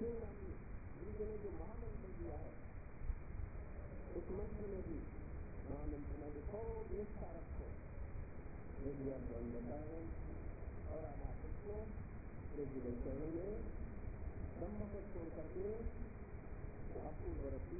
गुरु जी ने जो महामंत्र दिया है उस मंत्र में भी महामंत्र में देखो निष्ठा रखो और आनाशित को में ब्रह्म को छोड़ करके अपूर्व रखी।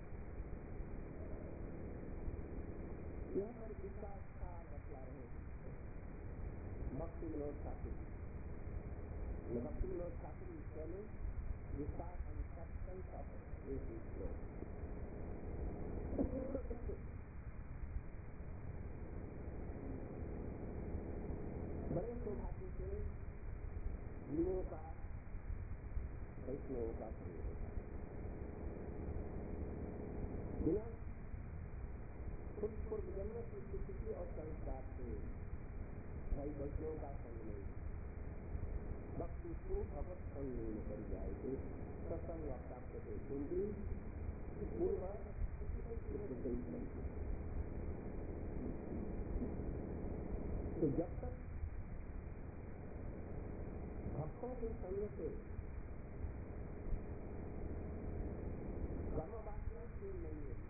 यहाँ पर विकास का बतला रहे भक्ति विनोद ठाकुर। भक्ति विनोद ठाकुर पहले विकास एंड सब्सटेंस ऑफ बड़े सौभाग्य से जीवों का वैष्णवों का बिना खुद पूर्व जन्म की स्थिति और संस्कार से भाई वैष्णव का संग नहीं, भक्ति को भगवत संग नहीं कर जाएगी। सत्संग प्राप्त होगी पूर्व तो जब तक भक्तों के संग से कर्मवासना क्षीण नहीं है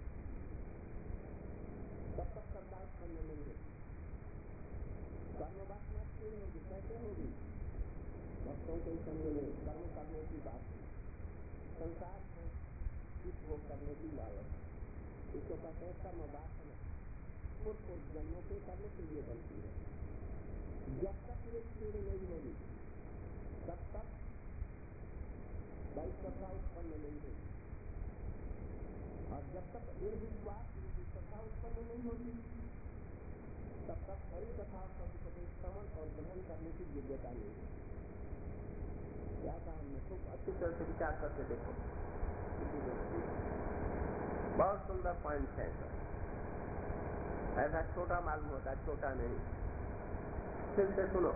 तब तक श्रद्धा उत्पन्न नहीं है। कर्मवासना क्षीण होगी, कैसे होगी? भक्तों के संग में कर्म करने की बात, संसार में कुछ वो करने की लालच, इसको कहते हैं कर्म वासना। पूर्व जन्मों के करने के लिए बनती है। जब तक ये क्षीण नहीं होगी तब तक वही श्रद्धा उत्पन्न नहीं होगी, और जब तक निर्विश्वास श्रद्धा उत्पन्न नहीं होगी तब तक हरी कथा का उपदेश श्रवण और ग्रहण करने की योग्यता नहीं है। क्या कहा हमने? खूब अच्छी तरह से विचार करके देखो, बहुत सुंदर पॉइंट है। ऐसा छोटा मालूम होता, छोटा नहीं। फिर से सुनो,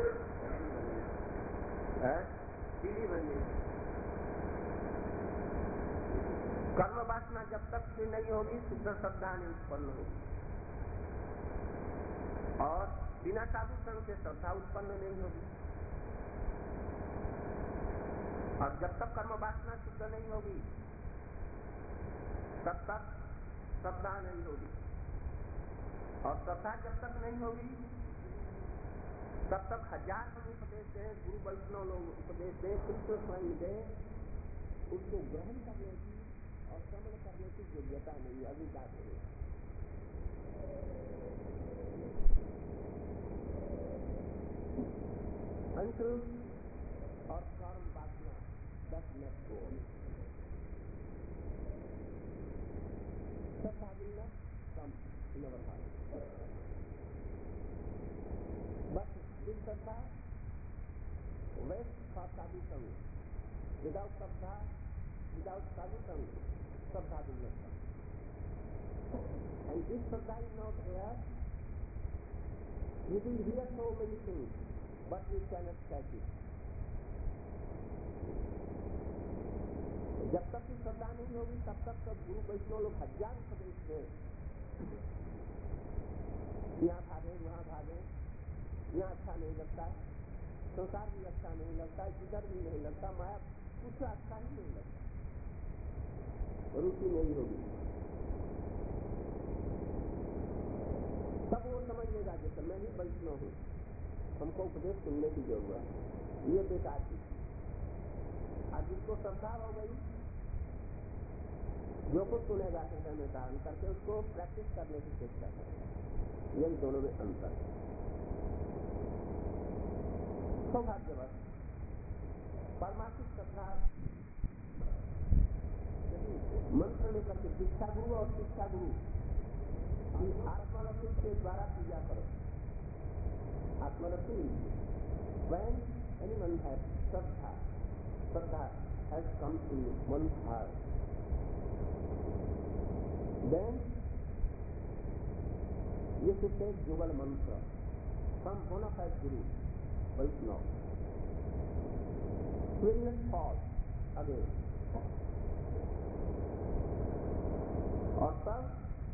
सीढ़ी बनी। कर्म वासना जब तक से नहीं होगी शुद्ध श्रद्धा नहीं उत्पन्न होगी, और बिना साधु संग से श्रद्धा उत्पन्न नहीं होगी। और जब तक कर्म वासना शुद्ध नहीं होगी तब तक श्रद्धा नहीं होगी, और श्रद्धा जब तक नहीं होगी तब तक हजार हम उपदेश दें, गुरु वैष्णव लोग उपदेश दें, कृष्ण स्वयं दें, उसको ग्रहण करने की और श्रवण करने की योग्यता नहीं, अधिकार नहीं। अनट्रूथ और कर्म वासना does not go on. Sadha will not come in our heart. But with Sadha, waits for sadhu sang. Without Sadha, without sadhu sang, Sadha will not come. And if Sadha is not there, we will hear so many things, but we cannot catch it. जब तक की श्रद्धा नहीं होगी तब तक सब गुरु वैष्णव लोग हजार उपदेश दें, यहाँ भागे वहाँ भागे, यहाँ अच्छा नहीं लगता, संसार भी अच्छा नहीं लगता, जिधर भी नहीं लगता, माया कुछ अच्छा ही नहीं लगता, रुचि नहीं होगी। तब वो समझ लेगा जैसे मैं ही वैष्णव हूँ, हमको उपदेश सुनने की जरूरत है, ये बेकार चीज। आज जिसको श्रद्धा हो गई, जो कुछ सुनेगा हृदय में धारण करके उसको प्रैक्टिस करने की चेष्टा करें, यही दोनों में अंतर है। सौभाग्यवश परमात्मिक श्रद्धा मंत्र लेकर के दीक्षा गुरु और शिक्षा गुरु की आत्मरति के द्वारा पूजा करो। आत्मरति when anyone has Shraddha has come to one's heart, then you should take Jugal mantra from bona fide Guru, Vaishnava. Will not fall again. और तब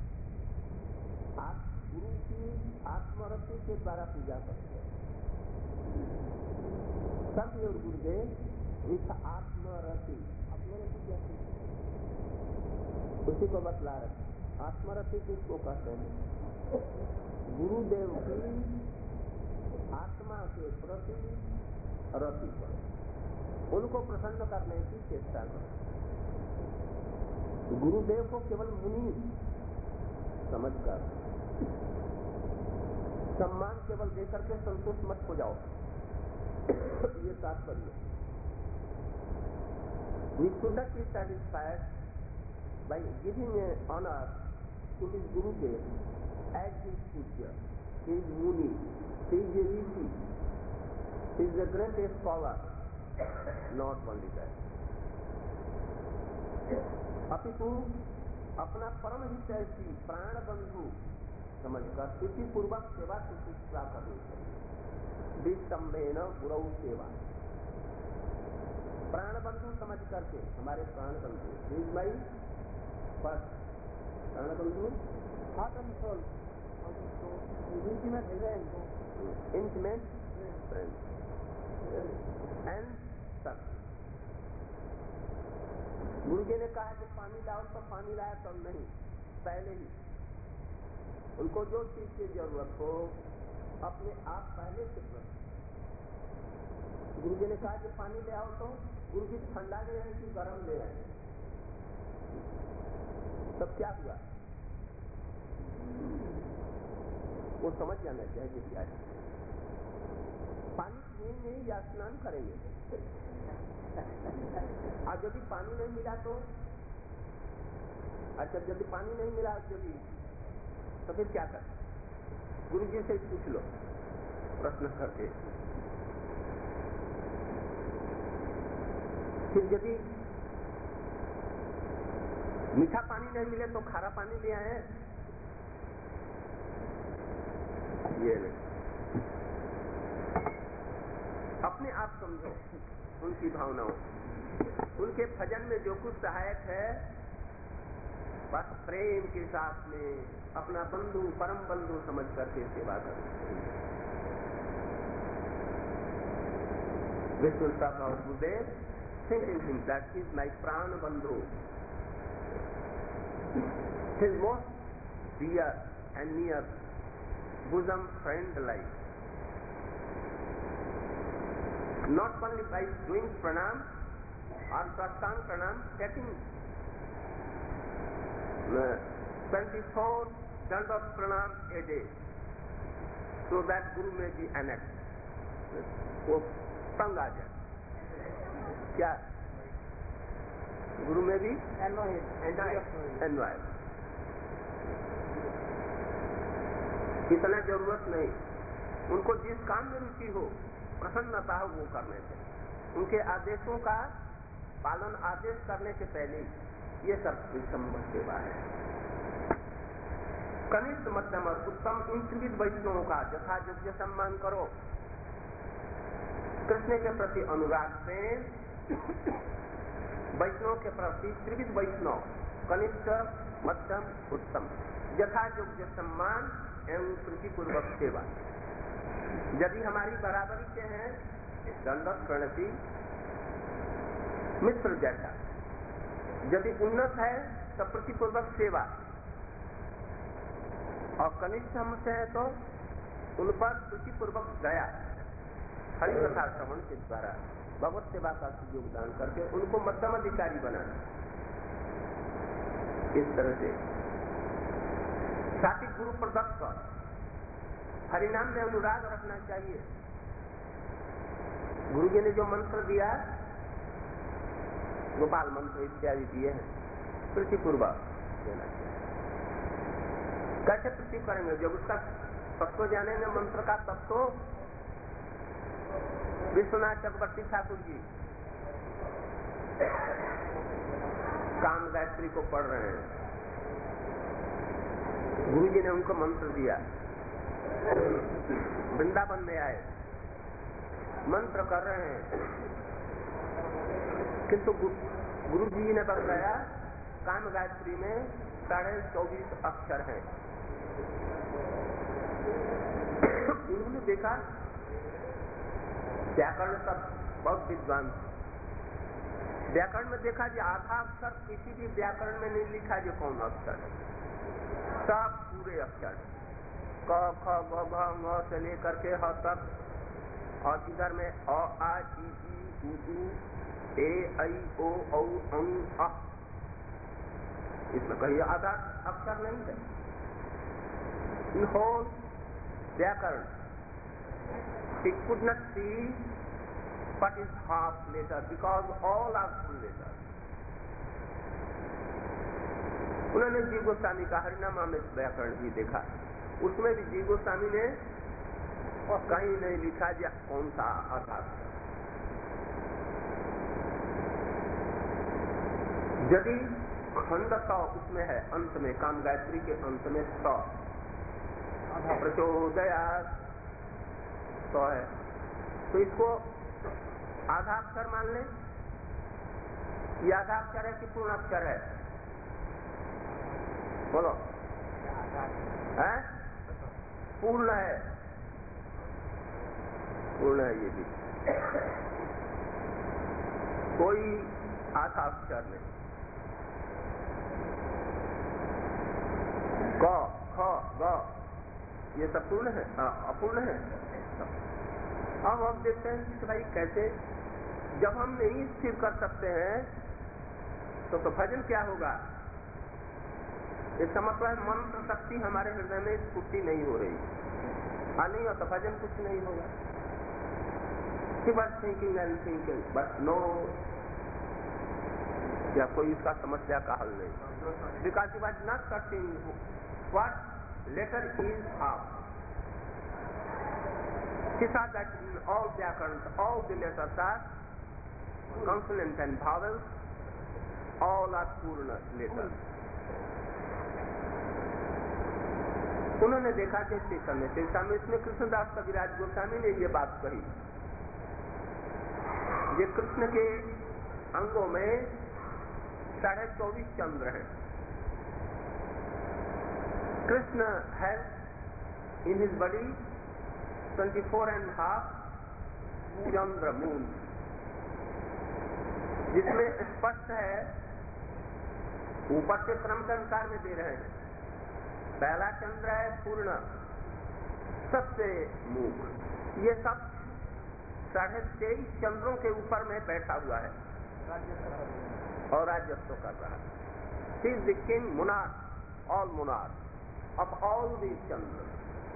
आप गुरु की आत्मरति के द्वारा पूजा करते हैं। सत्य और गुरुदेव इस आत्मरति, आत्मरति क्या है? उसी को बतला रहे। आत्मरति किसको कहते हैं? गुरुदेव की आत्मा के प्रति रति करो, उनको प्रसन्न करने की चेष्टा करो। गुरुदेव को केवल मुनि समझकर सम्मान केवल देकर के संतुष्ट मत हो जाओ, ये तात्पर्य। We should not be satisfied by giving honor to his Gurudev as his teacher. He is Muni, he is a Rishi, he is the greatest scholar, not only that. अपितु अपना परम हितैषी प्राण बंधु समझकर स्थिति पूर्वक सेवा शुश्रूषा करनी चाहिए। विस्तंभेन गुरु सेवा, प्राण बंधु समझ करके, हमारे प्राण बंधु इज माई फर्स्ट प्राण बंधु, heart and soul, intimate friend and son. Guru ji ने कहा कि पानी लाओ, तो पानी लाया तो नहीं, पहले ही उनको जो चीज की जरूरत हो अपने आप पहले से प्रश्न। गुरु जी ने कहा कि पानी ले आओ, तो गुरु जी ठंडा ले आए कि गर्म ले आए? तब क्या हुआ? वो समझ जाना चाहिए कि क्या है। पानी पिएंगे या स्नान करेंगे? और यदि पानी नहीं मिला तो अच्छा, यदि पानी नहीं मिला यदि, तो फिर क्या कर? गुरु जी से पूछ लो प्रश्न करके। फिर यदि मीठा पानी नहीं मिले तो खारा पानी ले आए? ये नहीं, अपने आप समझो उनकी भावनाओं, उनके भजन में जो कुछ सहायक है बस प्रेम के साथ में अपना बंधु परम बंधु समझ करके सेवा करनी चाहिए। विष्णु साहब और गुरुदेव thinking him that he is my prana bandhu, his most dear and near bosom friend like. Not only by doing pranam or prasthana pranam, taking 24 dandavat pranam a day, so that Guru may be annexed, वो तंग आ जाए। क्या गुरु में भी envoy, इतना जरूरत नहीं। उनको जिस काम में रुचि हो, प्रसन्नता हो, वो करने से उनके आदेशों का पालन आदेश करने से पहले ये सब संबंध सेवा है। कनिष्ठ मध्यम और उत्तम इन त्रिविध वैष्णवों का यथा योग्य सम्मान करो। कृष्ण के प्रति अनुराग से वैष्णव के प्रति त्रिविध वैष्णव कनिष्ठ मध्यम उत्तम यथा योग्य सम्मान एवं प्रीतिपूर्वक सेवा। यदि हमारी बराबरी के हैं दंडवत प्रणति मित्र जैसा, यदि उन्नत है तो प्रीतिपूर्वक सेवा, और कनिष्ठ हमसे है तो उन पर प्रीतिपूर्वक दया, हरि कथा श्रवण के द्वारा भगवत सेवा का योगदान करके उनको मध्यम अधिकारी बनाना। इस तरह से साथी गुरु प्रदत्त हरिनाम में अनुराग रखना चाहिए। गुरु जी ने जो मंत्र दिया, गोपाल मंत्र इत्यादि दिए हैं, प्रीतिपूर्वक देना चाहिए। कैसे प्रीति करेंगे? जब उसका तत्व जानेंगे, मंत्र का तत्व। विश्वनाथ चक्रवर्ती ठाकुर जी काम गायत्री को पढ़ रहे हैं, गुरु जी ने उनको मंत्र दिया, वृंदावन में आए, मंत्र कर रहे हैं, किंतु गुरु जी ने बताया काम गायत्री में 24.5 अक्षर हैं। उन्होंने देखा व्याकरण का बहुत विद्वान, व्याकरण में देखा जी आधा अक्षर किसी भी व्याकरण में नहीं लिखा जो कौन अक्षर है, सब पूरे अक्षर क ख ग घ ङ से लेकर के ह तक, और इधर में अ आ इ ई उ ए ऐ ओ औ अं अ, इसमें कहीं आधा अक्षर नहीं है। इन होल व्याकरण he could not see what is half letter because all are full letters. उन्होंने जी गोस्वामी का हरिनामामृत व्याकरण भी देखा, उसमें भी जी गोस्वामी ने कहीं नहीं लिखा जी कौन सा आधार। यदि खंड स उसमें है, अंत में काम गायत्री के अंत में स प्रचोदयात् स है, तो इसको आधा अक्षर मान लें। ये आधा अक्षर है कि पूर्ण अक्षर है? बोलो। है? पूर्ण है, पूर्ण है ये भी, कोई आधा अक्षर नहीं। क ख ग ये सब पूर्ण है, अपूर्ण है। अब हम देखते हैं कि भाई कैसे, जब हम नहीं स्थिर कर सकते हैं तो भजन क्या होगा? इसका मतलब है मंत्र शक्ति हमारे हृदय में स्फूर्ति नहीं हो रही, नहीं हो तो भजन कुछ नहीं होगा। बस thinking and thinking, but no, या कोई इसका समस्या का हल नहीं। Because you was not searching what letter is half. He saw that in all vyakarans, all the letters are consonant and vowels, all are purna letters. उन्होंने देखा कि चैतन्य इसमें कृष्णदास कविराज गोस्वामी ने ये बात कही, ये कृष्ण के अंगों में 24.5 चंद्र हैं। Krishna has in his body 24.5 Chandra moon, जिसमें स्पष्ट है, ऊपर से क्रम के अनुसार में दे रहे हैं। पहला चंद्र है पूर्ण, सबसे मूक, ये सब 23.5 चंद्रों के ऊपर में बैठा हुआ है और राजस्व कर रहा है। He is the king monarch, all monarch of all these chandras,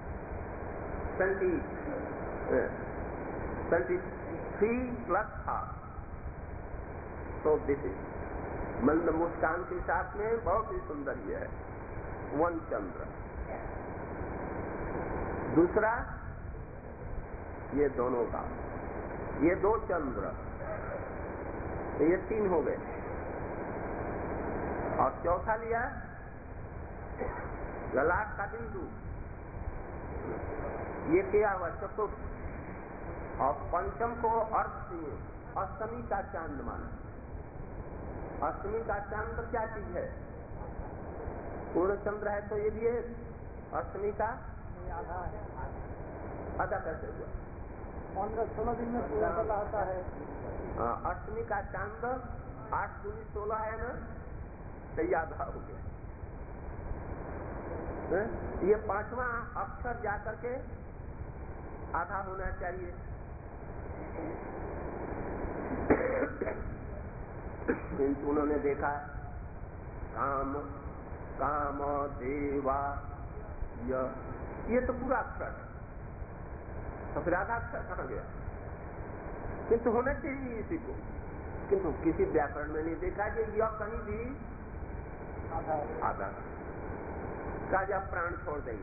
23 plus half. So this is मंद मुस्कान के साथ में बहुत ही सुंदर ये है, 1 चंद्र। दूसरा ये दोनों का, ये 2 चंद्र, ये 3 हो गए, और चौथा लिया ललाट का बिंदु, ये क्या हुआ? चतुर्थ। और पंचम को अष्टमी का चांद माना। अष्टमी का चांद क्या चीज है? पूर्ण चंद्र है, तो ये भी है। अष्टमी का आधा कैसे हुआ? 15-16 दिन में पूरा होता है। अष्टमी का चांद 8 दूनी 16 है ना, तो आधा हो गया। ये 5वां अक्षर जाकर के आधा होना चाहिए। किंतु उन्होंने देखा काम काम देवा ये तो पूरा अक्षर है, तो फिर आधा अक्षर कहाँ गया? किंतु होना चाहिए इसी को, किंतु किसी व्याकरण में नहीं देखा कि यह कहीं भी आधा राजा प्राण छोड़ देंगे।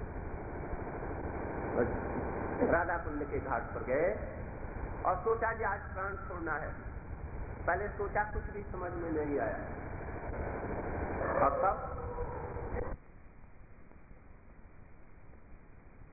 राधा कुंड के घाट पर गए और सोचा कि आज प्राण छोड़ना है। पहले सोचा, कुछ भी समझ में नहीं आया, और तब